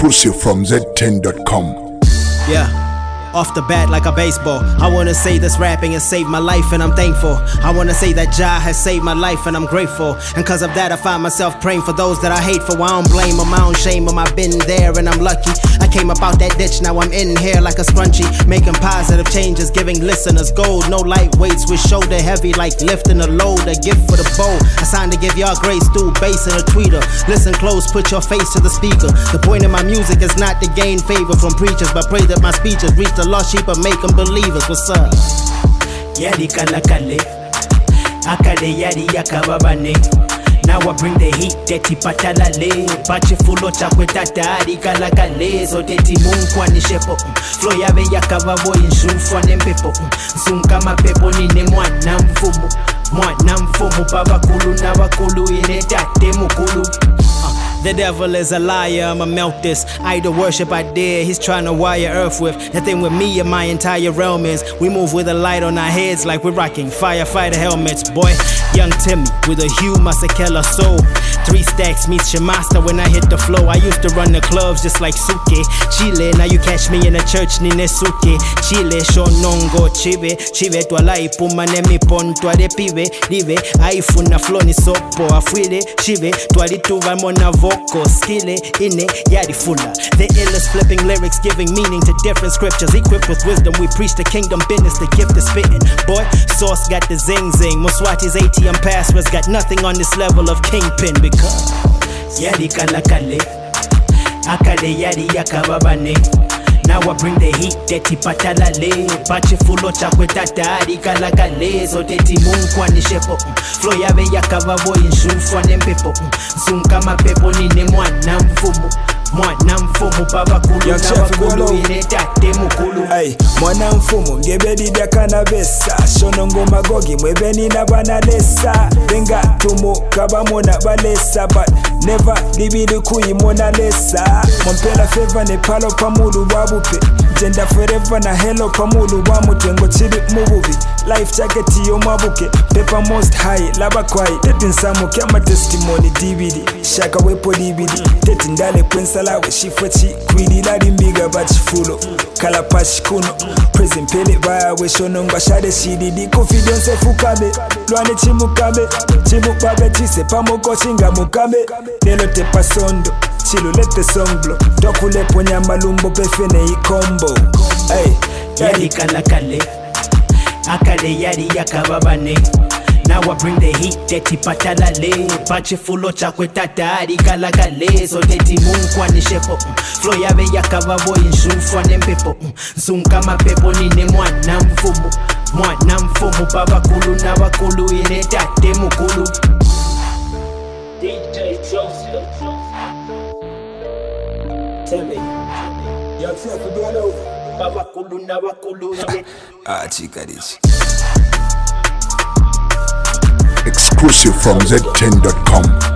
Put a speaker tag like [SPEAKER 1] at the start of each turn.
[SPEAKER 1] Exclusive from Z10.com.
[SPEAKER 2] Yeah. Off the bat like a baseball. I wanna say this rapping has saved my life and I'm thankful. I wanna say that Jah has saved my life and I'm grateful. And cause of that I find myself praying for those that I hate for. I don't blame them, I don't shame them. I've been there and I'm lucky. I came up out that ditch, now I'm in here like a scrunchie. Making positive changes, giving listeners gold. No lightweights with shoulder heavy like lifting a load. A gift for the bow. I signed to give y'all grace through bass and a tweeter. Listen close, put your face to the speaker. The point of my music is not to gain favor from preachers, but pray that my speeches reach the lost sheep and make them believers. What's up?
[SPEAKER 3] Yadi kalakale, akade yadi yakababane. Now I bring the heat, teti patalale. Pache fulo chakwe tatari kalakale. So teti munkwa ni shepo. Flow yabe yakababo inshufwa nempepo. Sunkama pepo nine mwana mfumu. Mwana mfumu babakulu na bakulu inetate mukulu.
[SPEAKER 2] The devil is a liar, I'ma melt this. Idol worship I dare, he's trying to wire earth with. The thing with me and my entire realm is we move with a light on our heads like we're rocking firefighter helmets. Boy, young Timmy with a Hugh Masekela soul. 3 stacks meets your master when I hit the flow. I used to run the clubs just like Suke Chile, now you catch me in the church nine Suke Chile, shonongo chive. Chive twala ipuma nemi pon twade pive. Live, aifuna flow ni sopo afuile. Chive, twali tuva mona vocal skille ine yadi fulla. The illest flipping lyrics giving meaning to different scriptures. Equipped with wisdom we preach the kingdom business, the gift is spitting. Boy, Sauce got the zing zing. Muswati's ATM passwords got nothing on this level of kingpin because
[SPEAKER 3] yadi kalakale, akade yadi yakababane. Now I bring the heat, teti patalale. Pache fulo chakwe tatari kalakale. So teti munkwa ni shepo. Flow yabe yakababo inshufwa nempepo. Sunkama pepo nine mwana mfumu. Mwana mfumu babakulu na bakulu inetate mukulu.
[SPEAKER 4] Ay, mwana mfumu ngebedi dakana besa. Shono ngoma gogi mwebeni na banalesa. Benga tumu kabamona balesa. But never libidi kuyi mona lesa. Mompela favor ne palo pamulu wabupe. Gender forever na hello pamulu wamutengo chili mububi. Life jacket yo mabuke. Paper most high laba kwai. Tetin samu kama testimony DVD. Shaka wepo DVD. Tetin dale prince we shifachi kwidi ladi mbiga bachi fulo kala pashi kuno prison pele baya we shonongwa shade shididi confidence fukabe lwane chimukabe chimukabe chise pamoko chinga mukabe nelo te pasondo chilu let the song blow dokule ponya malumbo pefene ikombo. Hey,
[SPEAKER 3] yadi kalakale, akade yadi yakababane. Now I bring the heat, teti patalale. Pache fulo chakwe tatari kalakale. So teti munkwa ni shepo. Flow yabe yakababo inshufwa nempepo. Sunkama pepo nine mwana mfumu. Mwana mfumu babakulu na bakulu inetate mukulu. DJ Joseph. Tell me. Babakulu na bakulu
[SPEAKER 4] chikarichi.
[SPEAKER 1] Exclusive from Z10.com.